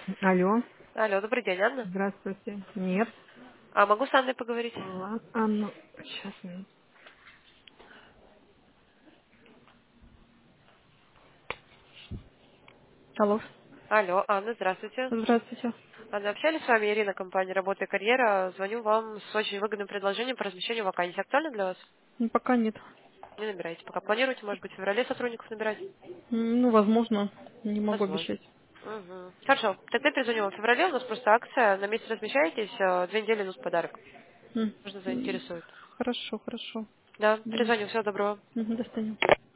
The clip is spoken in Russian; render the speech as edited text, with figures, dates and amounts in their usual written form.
Алло, Алло, добрый день, Анна. здравствуйте. Нет. А могу с Анной поговорить? Анна, сейчас. Алло, Алло, Анна, здравствуйте. здравствуйте. Анна, общались с вами, Ирина, компания «Работа и карьера». Звоню вам с очень выгодным предложением по размещению вакансий. Актуально для вас? Ну, пока нет. Не набираете. Пока планируете, может быть, в феврале сотрудников набирать? Ну, возможно, не могу Возможно. обещать. Угу. Хорошо. Тогда перезвоню вам в феврале. У нас просто акция. На месяц размещаетесь, 2 недели идут в подарок. М, Можно м, заинтересует. Хорошо, хорошо. Да, Думаю. перезвоню. Всего доброго. До свидания.